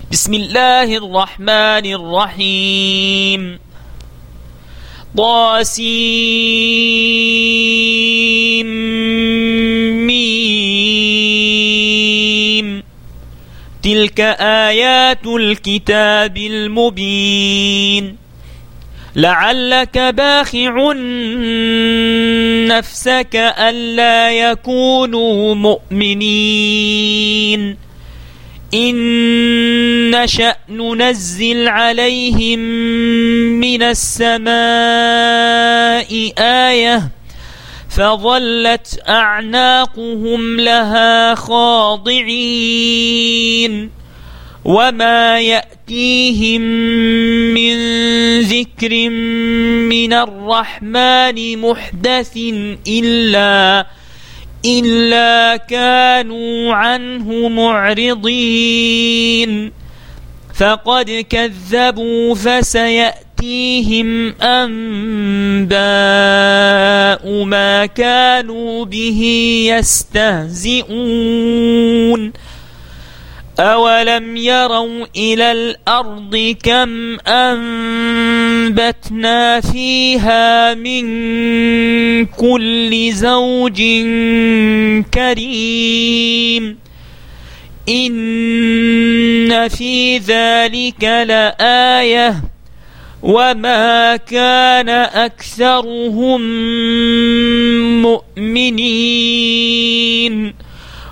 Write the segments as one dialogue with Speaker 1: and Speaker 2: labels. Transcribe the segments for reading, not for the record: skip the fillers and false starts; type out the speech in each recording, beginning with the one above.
Speaker 1: بسم الله الرحمن الرحيم طاسيم تلك آيات الكتاب المبين لعلك باخع نفسك ألا يكونوا مؤمنين إن نشأ ننزل عليهم من السماء آية فظلت أعناقهم لها خاضعين وما يأتيهم من ذكر من الرحمن محدث إلا كانوا عنه معرضين فقد كذبوا فسيأتيهم أنباء ما كانوا به يستهزئون أولم يروا إلى الأرض كم أنبتنا فيها من كل زوج كريم إن في ذلك لآية وما كان أكثرهم مؤمنين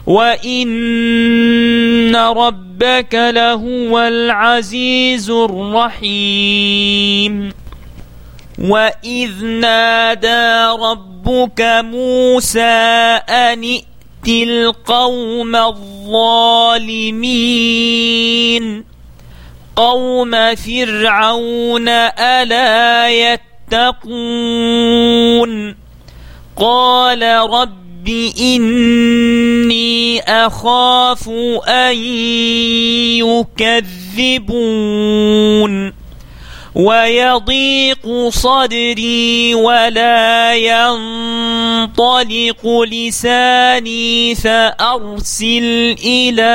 Speaker 1: وإن ربك لهو العزيز الرحيم وإذ نادى ربك موسى أن ائت القوم الظالمين قوم فرعون ألا يتقون قال رب إني أخاف أن يكذبون ويضيق صدري ولا ينطلق لساني فأرسل إلى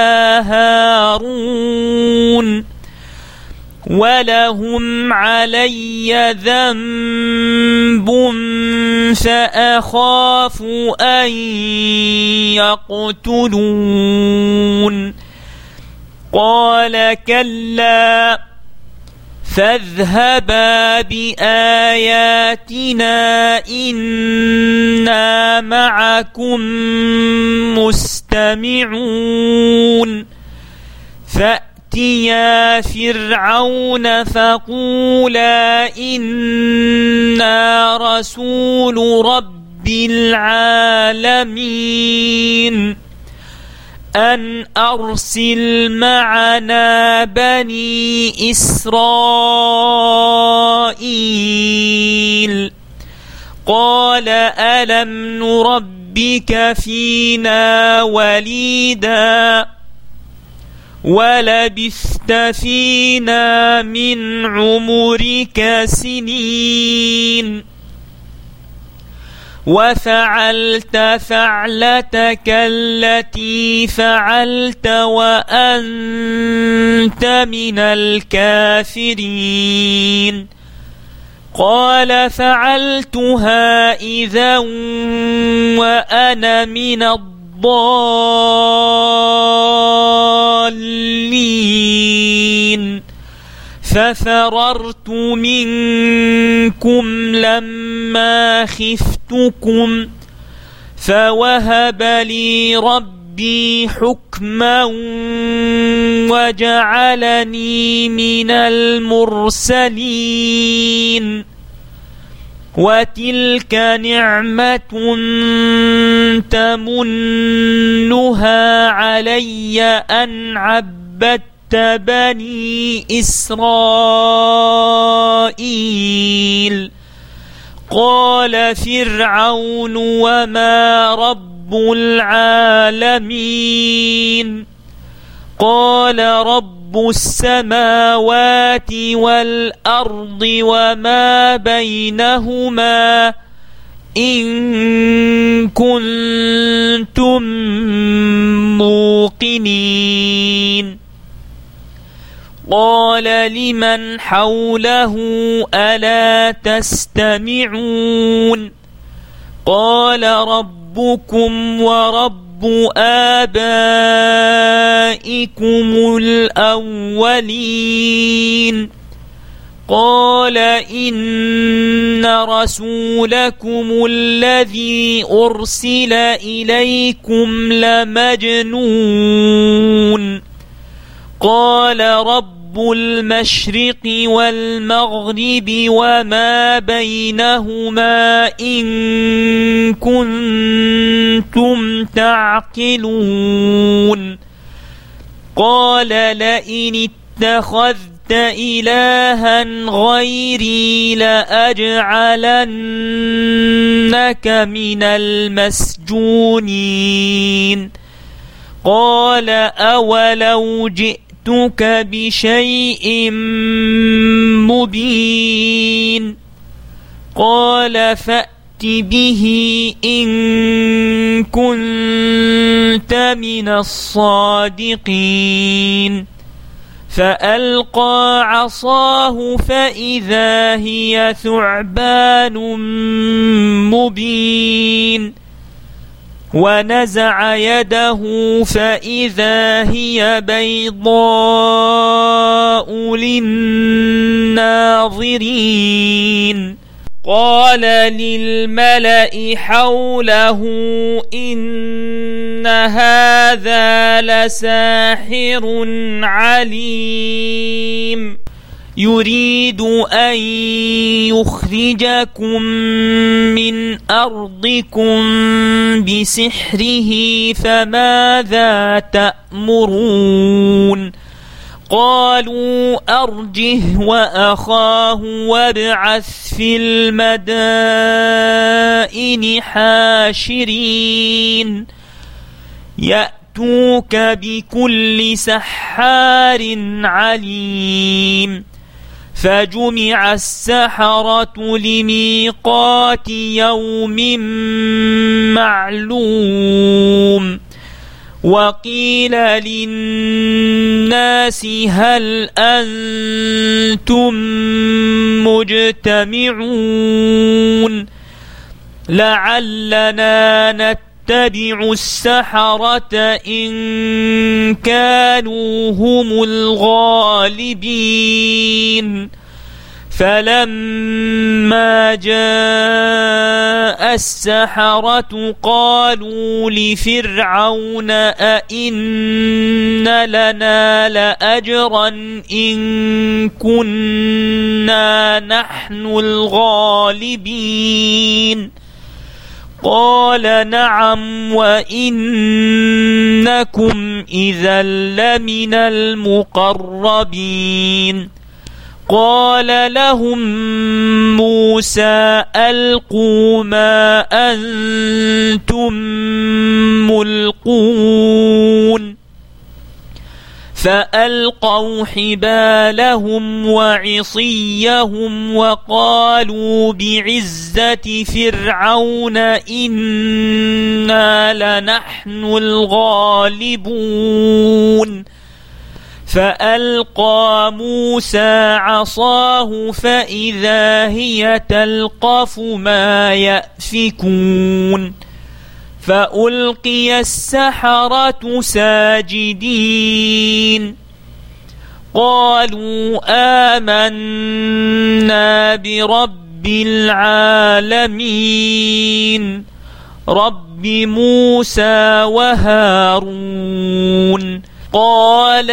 Speaker 1: هارون ولهم علي ذنب فأخاف أن يقتلون قال كلا فاذهبا بآياتنا إنا معكم مستمعون فأتيا فرعون فقولا إنا رسول رب العالمين أن أرسل معنا بني إسرائيل قال ألم نربك فينا وليدا ولبثت فينا من عمرك سنين وفعلت فعلتك التي فعلت وأنت من الكافرين قال فعلتها إذا وأنا من الضالين ففررت منكم لما خفتكم فوهب لي ربي حكما وجعلني من المرسلين وتلك نعمة تمنها علي أن عبدت بني إسرائيل قال فرعون وما رب العالمين قال رب السماوات والأرض وما بينهما إن كنتم موقنين قال لمن حوله ألا تستمعون قال ربكم ورب آبائكم الأولين قال إن رسولكم الذي أرسل إليكم لمجنون قال رب المشرق والمغرب وما بينهما إن كنتم تعقلون قال لئن اتخذت إلها غيري لأجعلنك من المسجونين قال أولو جئتك بشيء مبين قال فأت به إن كنت من الصادقين فألقى عصاه فإذا هي ثعبان مبين ونزع يده فإذا هي بيضاء للناظرين قال للملأ حوله إن هذا لساحر عليم يريد أن يخرجكم من أرضكم بسحره فماذا تأمرون قالوا أرجه وأخاه وابعث في المدائن حاشرين يأتوك بكل سحار عليم فجمع السحرة لميقات يوم معلوم وقيل للناس هل أنتم مجتمعون لعلنا نتبع السحرة إن كانوا هم الغالبين فلما جاء السحرة قالوا لفرعون أئن لنا لأجرا إن كنا نحن الغالبين قال نعم وإنكم إذا لمن المقربين قال لهم موسى ألقوا ما أنتم ملقون فألقوا حبالهم وعصيهم وقالوا بعزة فرعون إنا لنحن الغالبون فألقى موسى عصاه فإذا هي تلقف ما يأفكون فألقي السحرة ساجدين قالوا آمنا برب العالمين رب موسى وهارون قال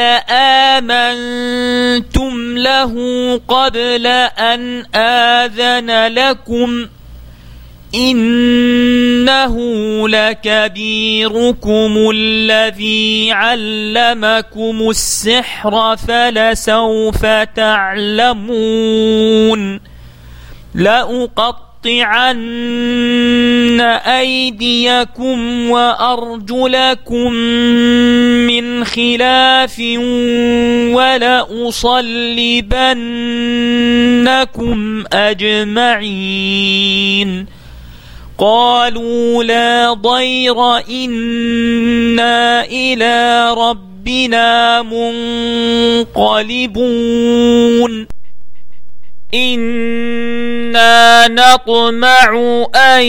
Speaker 1: آمنتم له قبل أن آذن لكم إنه لكبيركم الذي علمكم السحر فلسوف تعلمون لأقطعن أيديكم وأرجلكم من خلاف ولأصلبنكم أجمعين قالوا لا ضير إنا إلى ربنا ربنا منقلبون إنا نطمع أن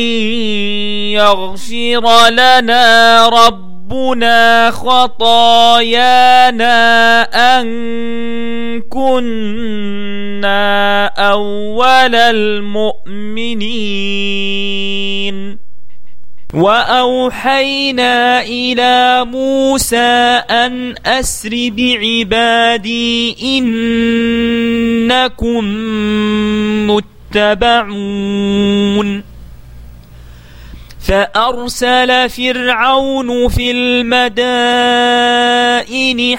Speaker 1: يغفر لنا ربنا خطايانا أن كنا أول المؤمنين وأوحينا إلى موسى أن أسر بعبادي إنكم متبعون فأرسل فرعون في المدائن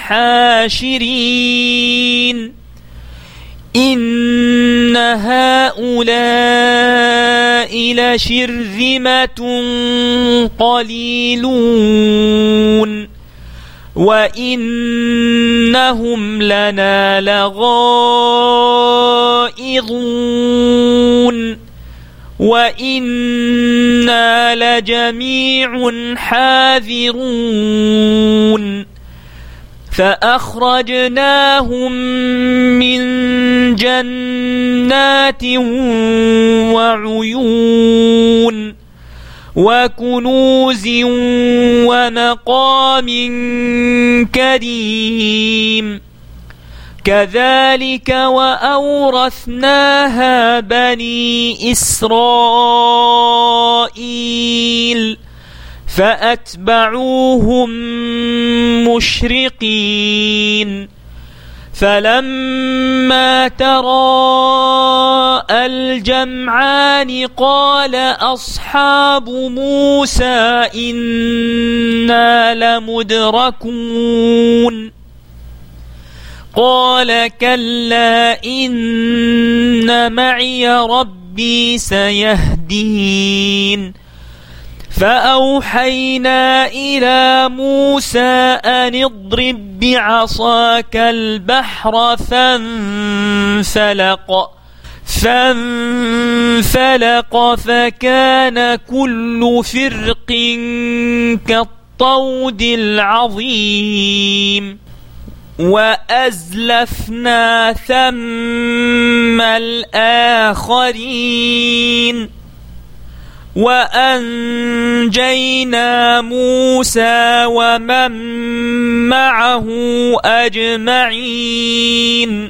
Speaker 1: حاشرين إن هؤلاء لشرذمة قليلون وإنهم لنا لغائظون وإنا لجميع حاذرون فأخرجناهم من جنات وعيون وكنوز ومقام كريم كذلك وأورثناها بني إسرائيل فأتبعوهم مشرقين فلما تراءى الجمعان قال أصحاب موسى إنا لمدركون قال كلا إن معي ربي سيهدين فأوحينا إلى موسى أن اضرب بعصاك البحر فانفلق فكان كل فرق كالطود العظيم وأزلفنا ثم الآخرين وأنجينا موسى ومن معه أجمعين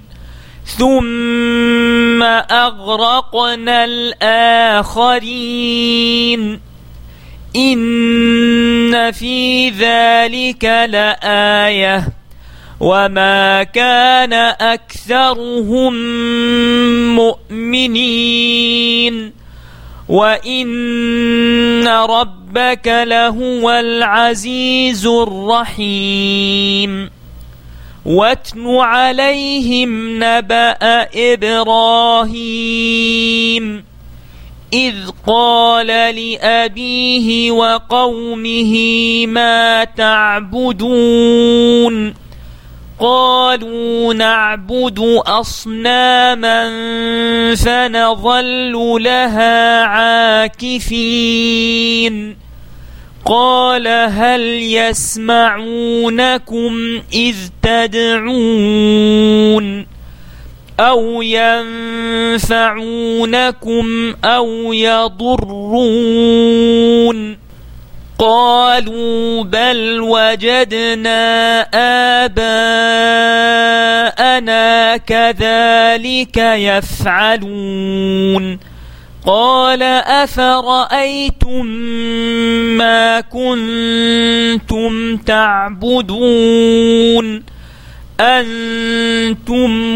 Speaker 1: ثم أغرقنا الآخرين إن في ذلك لآية وما كان أكثرهم مؤمنين وإن ربك لهو العزيز الرحيم واتل عليهم نبأ إبراهيم إذ قال لأبيه وقومه ما تعبدون قالوا نعبد أصناما فنظل لها عاكفين قال هل يسمعونكم إذ تدعون أو ينفعونكم أو يضرون قالوا بل وجدنا آباءنا كذلك يفعلون قال أفرأيتم ما كنتم تعبدون أنتم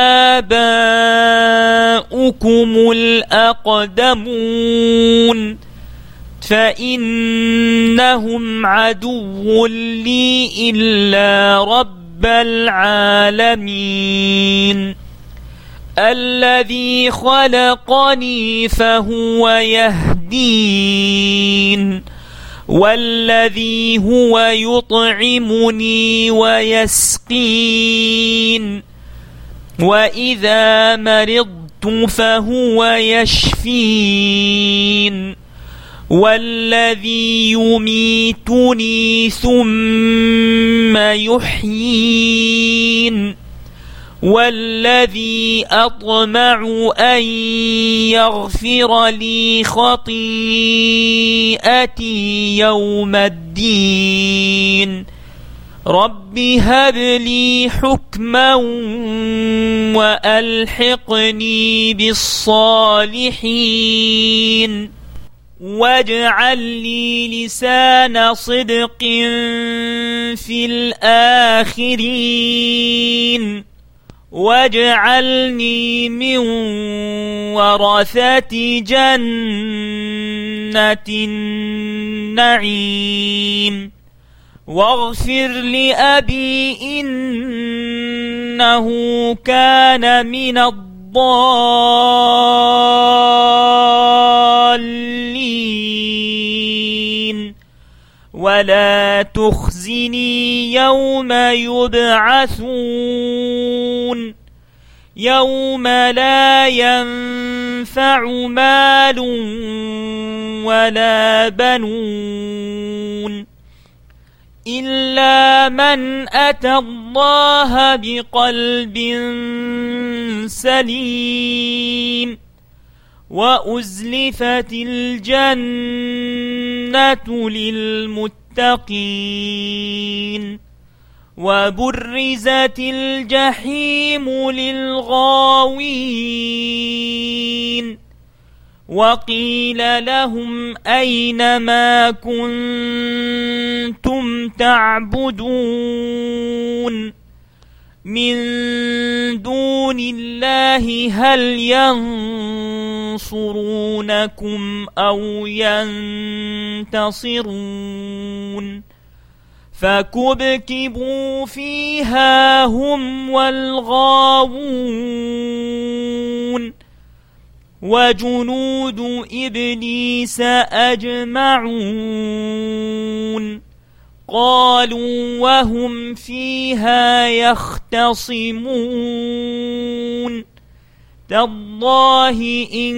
Speaker 1: وآباؤكم الأقدمون فإنهم عدو لي إلا رب العالمين الذي خلقني فهو يهدين والذي هو يطعمني ويسقين وإذا مرضت فهو يشفين والذي يميتني ثم يحيين والذي أطمع أن يغفر لي خطيئتي يوم الدين رب هب لي حكما وألحقني بالصالحين واجعل لي لسان صدق في الآخرين واجعلني من ورثة جنة النعيم واغفر لأبي إنه كان من الضالين ولا تخزني يوم يبعثون يوم لا ينفع مال ولا بنون إلا من أتى الله بقلب سليم وأزلفت الجنة للمتقين وبرزت الجحيم للغاوين وقيل لهم أين ما كنتم تعبدون من دون الله هل ينصرونكم أو ينتصرون فكبكبوا فيها هم والغاوون وجنود إبليس أجمعون قالوا وهم فيها يختصمون تالله إن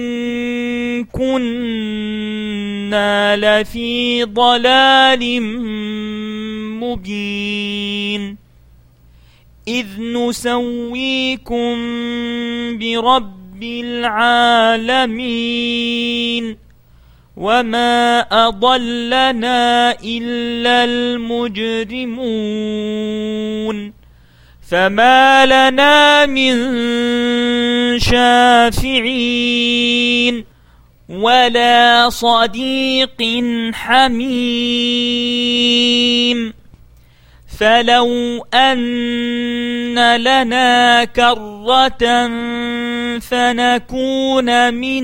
Speaker 1: كنا لفي ضلال مبين إذ نسويكم برب العالمين وما أضلنا إلا المجرمون فما لنا من شافعين ولا صديق حميم فلو أن لنا كرة فنكون من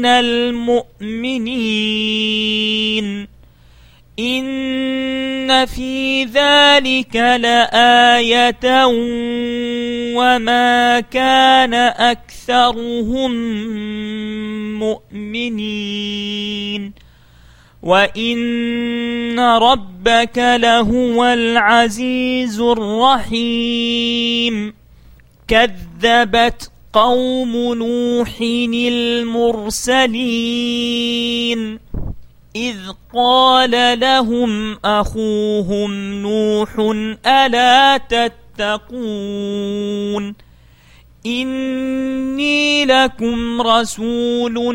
Speaker 1: المؤمنين إن في ذلك لآية وما كان أكثرهم مؤمنين وإن ربك لهو العزيز الرحيم كذبت قوم نوح المرسلين إذ قال لهم أخوهم نوح ألا تتقون إني لكم رسول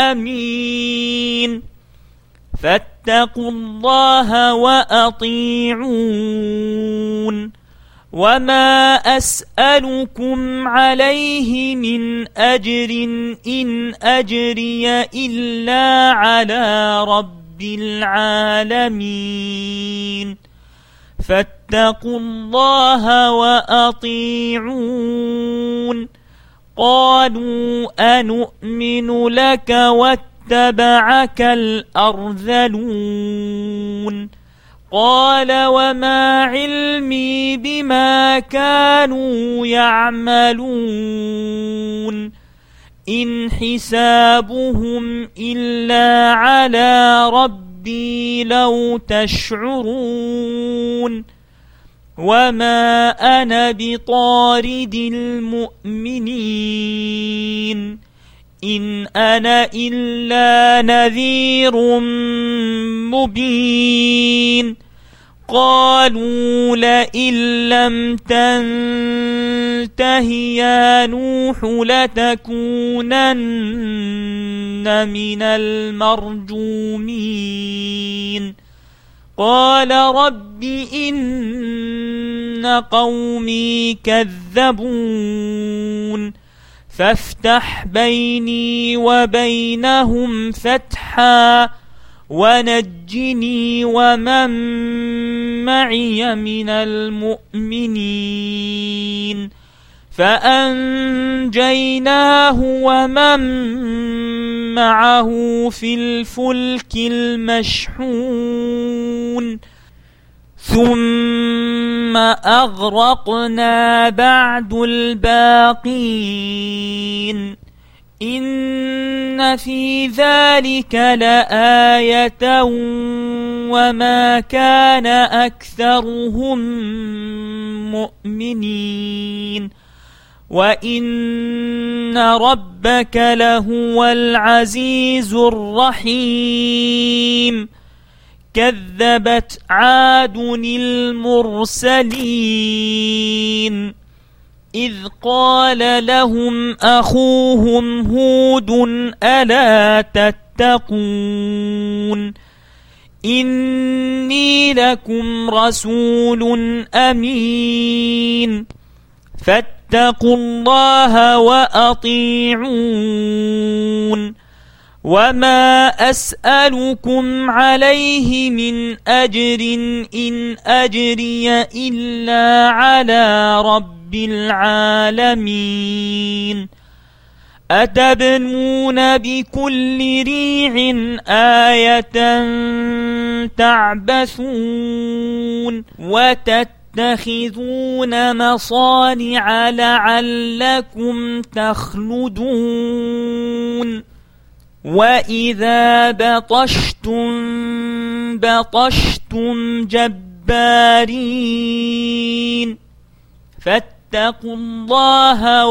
Speaker 1: أمين فاتقوا الله وأطيعون وما أسألكم عليه من أجر إن أجري إلا على رب العالمين فاتقوا الله وأطيعون قالوا أنؤمن لك واتبعك الأرذلون قال وما علمي بما كانوا يعملون إن حسابهم إلا على ربي لو تشعرون وما أنا بطارد المؤمنين إن أنا إلا نذير مبين قالوا لئن لم تنته يا نوح لتكونن من المرجومين قال رب إن قومي كذبون فافتح بيني وبينهم فتحا ونجني ومن معي من المؤمنين فأنجيناه ومن معه في الفلك المشحون ثم أغرقنا بعد الباقين إن في ذلك لآية وما كان أكثرهم مؤمنين وإن ربك لهو العزيز الرحيم كذبت عاد المرسلين إذ قال لهم أخوهم هود ألا تتقون إني لكم رسول أمين فاتقوا الله وأطيعون وما أسألكم عليه من أجر إن أجري إلا على رب العالمين أتبنون بكل ريع آية تعبثون وتتخذون مصانع لعلكم تخلدون وإذا بطشتم جبارين فاتقوا الله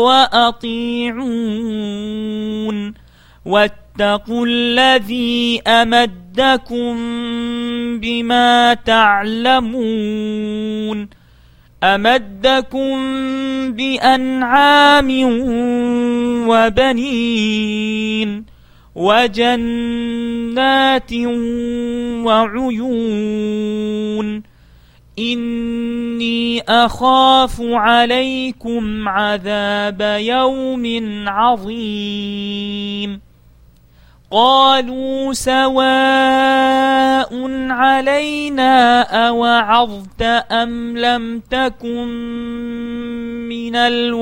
Speaker 1: وأطيعون واتقوا الذي أمدكم بما تعلمون أمدكم بأنعام وبنين وجنات وعيون إني أخاف عليكم عذاب يوم عظيم قالوا سواء علينا أوعظت أم لم تكن من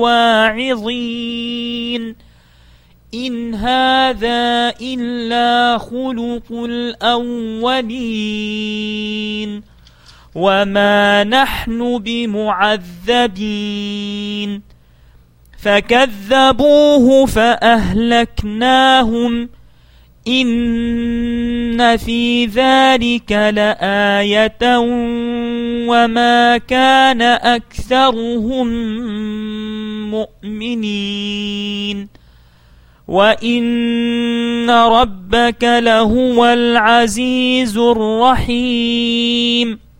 Speaker 1: الواعظين إن هذا إلا خلق الأولين وما نحن بمعذبين فكذبوه فأهلكناهم إن في ذلك لآية وما كان أكثرهم مؤمنين وإن ربك لهو العزيز الرحيم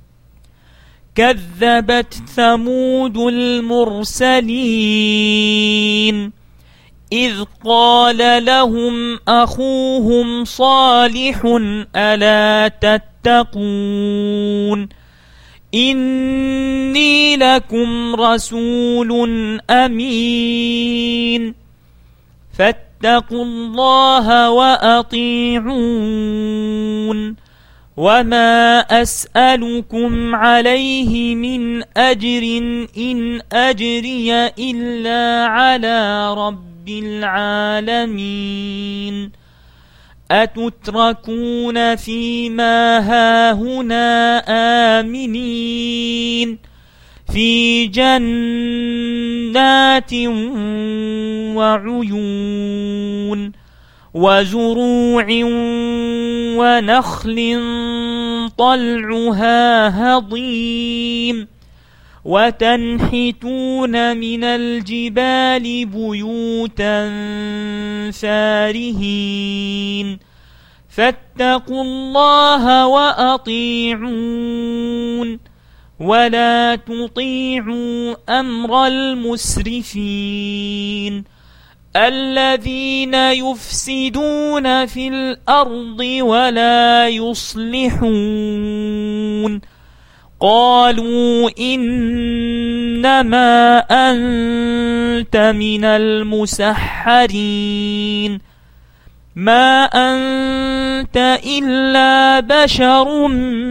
Speaker 1: كذبت ثمود المرسلين إذ قال لهم أخوهم صالح ألا تتقون إني لكم رسول أمين فاتقوا الله وأطيعون وما أسألكم عليه من أجر إن أجري إلا على رب العالمين أتتركون فيما هاهنا آمنين في جنات وعيون وزروع ونخل طلعها هضيم وتنحتون من الجبال بيوتا فارهين فاتقوا الله وأطيعون ولا تطيعوا أمر المسرفين الذين يفسدون في الأرض ولا يصلحون قالوا إنما أنت من المسحرين ما أنت إلا بشر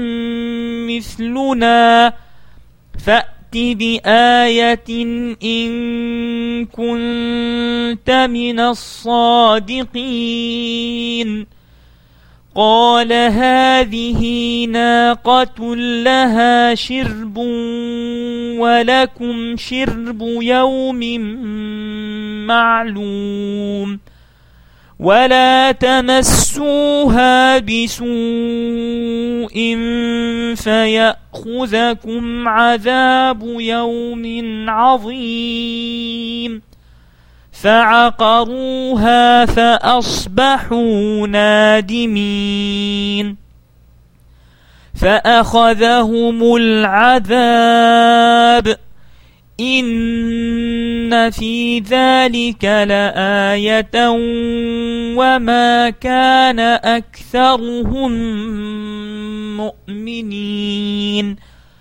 Speaker 1: مثلنا فأت بآية إن كنت من الصادقين قال هذه ناقة لها شرب ولكم شرب يوم معلوم ولا تمسوها بسوء فيأخذكم عذاب يوم عظيم فعقروها فأصبحوا نادمين فأخذهم العذاب إن في ذلك لآية وما كان أكثرهم مؤمنين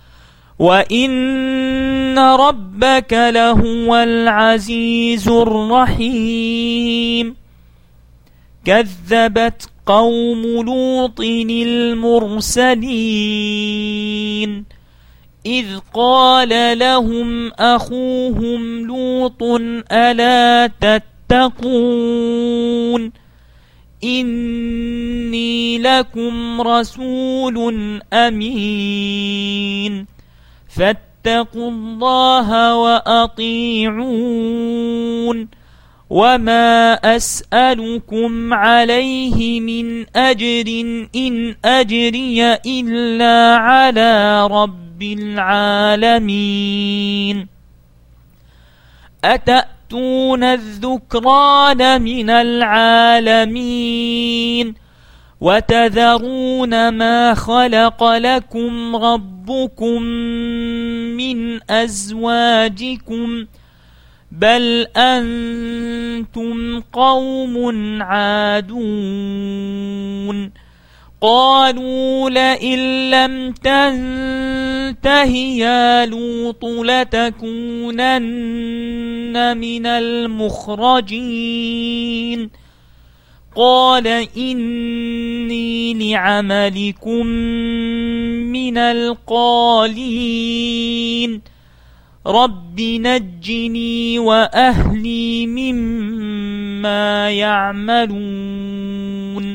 Speaker 1: وإن ربك لهو العزيز الرحيم كذبت قوم لوط المرسلين إذ قال لهم أخوهم لوط ألا تتقون إني لكم رسول أمين فاتقوا الله وأطيعون وما أسألكم عليه من أجر إن أجري إلا على رب العالمين أتأتون الذكران من العالمين وتذرون ما خلق لكم ربكم من أزواجكم بل أنتم قوم عادون قالوا لئن لم تنته يا لوط لتكونن من المخرجين قال إني لعملكم من القالين رب نجني وأهلي مما يعملون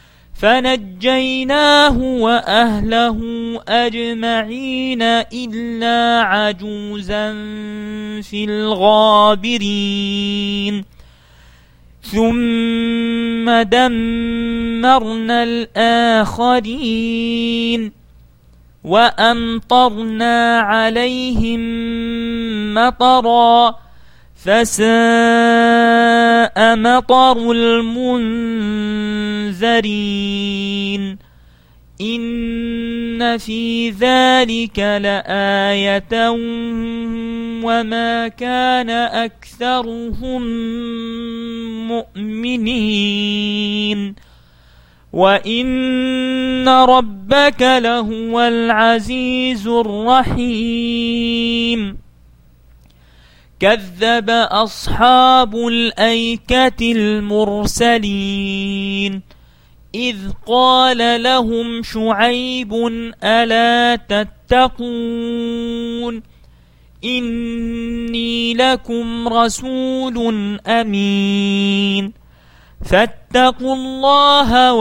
Speaker 1: فنجيناه وأهله أجمعين إلا عجوزا في الغابرين ثم دمرنا الآخرين وأمطرنا عليهم مطرا فساء مطر المنذرين إن في ذلك لآية وما كان أكثرهم مؤمنين وإن ربك لهو العزيز الرحيم كذب أصحاب الأيكة المرسلين إذ قال لهم شعيب ألا تتقون إني لكم رسول أمين فاتقوا الله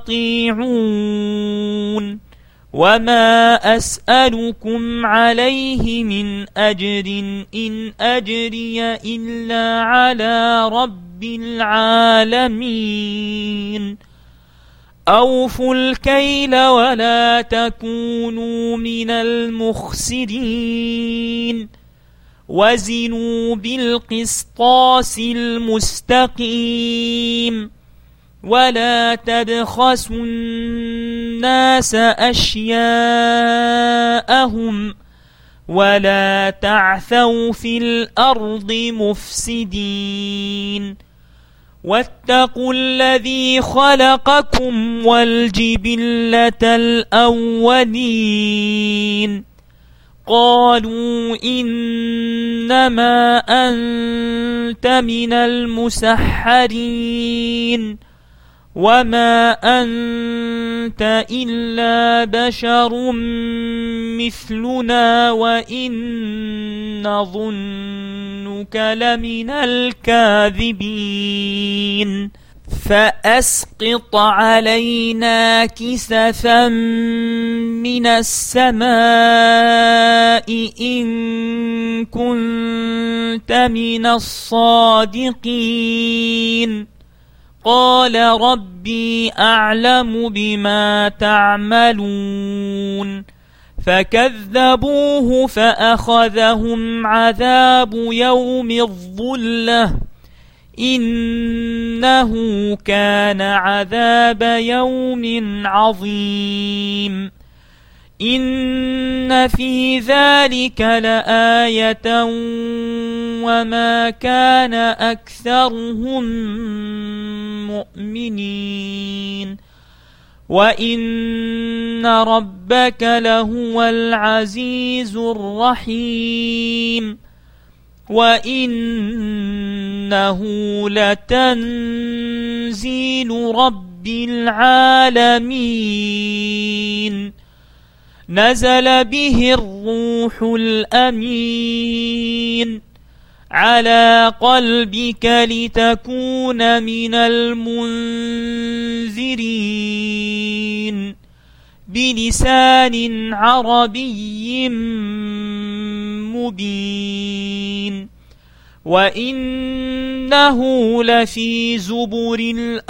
Speaker 1: وأطيعون وما أسألكم عليه من أجر إن أجري إلا على رب العالمين أوفوا الكيل ولا تكونوا من المخسرين وزنوا بالقسطاس المستقيم ولا تبخسوا الناس أشياءهم ولا تعثوا في الأرض مفسدين واتقوا الذي خلقكم والجبلة الأولين قالوا إنما أنت من المسحرين وما أنت إلا بشر مثلنا وإن نظنك لمن الكاذبين فأسقط علينا كسفا من السماء إن كنت من الصادقين قال ربي أعلم بما تعملون فكذبوه فأخذهم عذاب يوم الظلة إنه كان عذاب يوم عظيم إن في ذلك لآية وما كان أكثرهم مؤمنين وإن ربك لهو العزيز الرحيم وإنه لتنزيل رب العالمين نزل به الروح الأمين على قلبك لتكون من المنذرين بلسان عربي مبين وإنه لفي زبر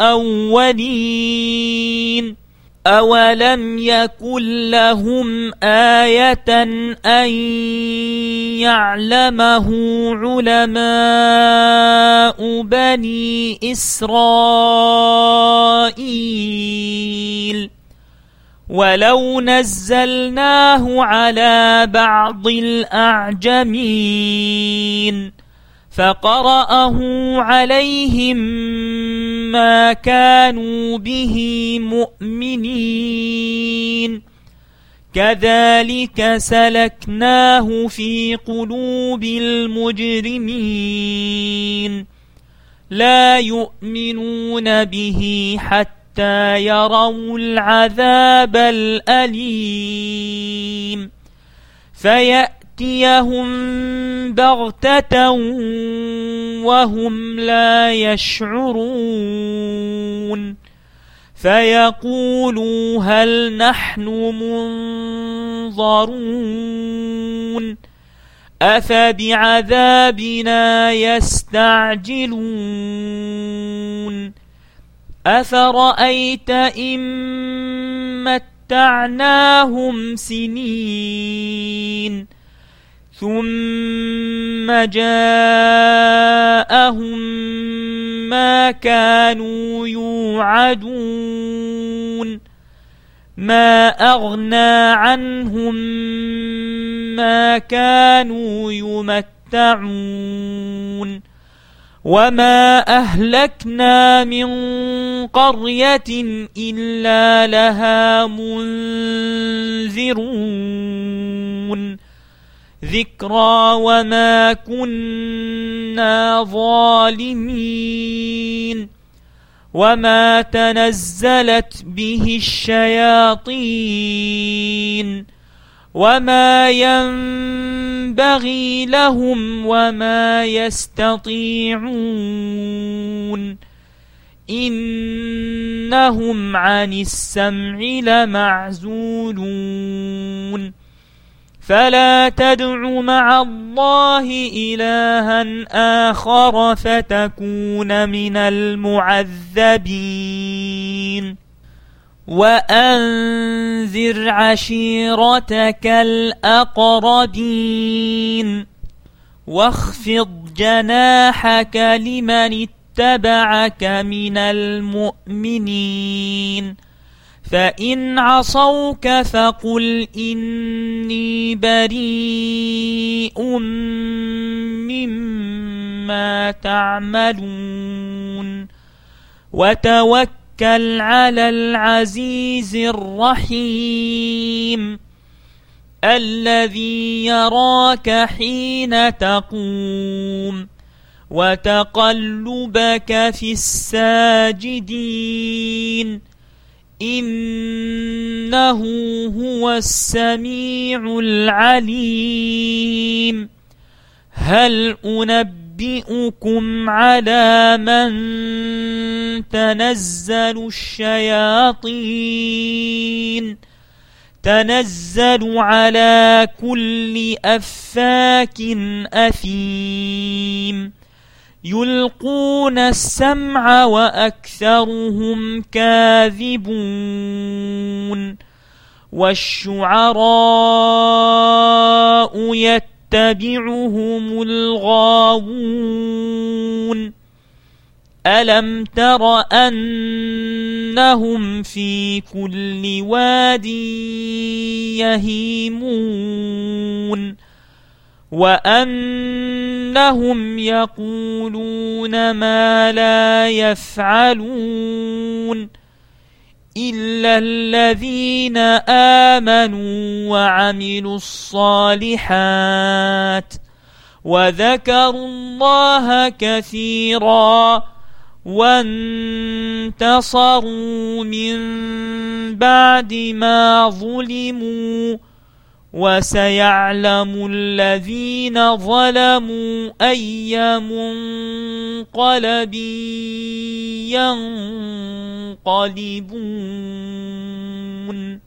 Speaker 1: الأولين أولم يكن لهم آية أن يعلمه علماء بني إسرائيل ولو نزلناه على بعض الأعجمين فقرأه عليهم ما كانوا به مؤمنين كذلك سلكناه في قلوب المجرمين لا يؤمنون به حتى يروا العذاب الأليم فيأتيهم بغتة وهم لا يشعرون فيقولوا هل نحن منظرون أفبعذابنا يستعجلون أفرأيت إن متعناهم سنين ثم جاءهم ما كانوا يوعدون ما أغنى عنهم ما كانوا يمتعون وما أهلكنا من قرية إلا لها منذرون ذكرى وما كنا ظالمين وما تنزلت به الشياطين وما ينبغي لهم وما يستطيعون إنهم عن السمع لمعزولون فلا تدع مع الله إلها آخر فتكون من المعذبين وأنذر عشيرتك الأقربين واخفض جناحك لمن اتبعك من المؤمنين فإن عصوك فقل إني بريء مما تعملون وتوكل على العزيز الرحيم الذي يراك حين تقوم وتقلبك في الساجدين إنه هو السميع العليم هل أنبئكم على من تنزل الشياطين تنزل على كل أفاك أثيم يلقون السمع وأكثرهم كاذبون والشعراء يتبعهم الغاوون ألم تر أنهم في كل واد يهيمون وأنهم يقولون ما لا يفعلون إلا الذين آمنوا وعملوا الصالحات وذكروا الله كثيرا وانتصروا من بعد ما ظلموا وسيعلم الذين ظلموا أي منقلب ينقلبون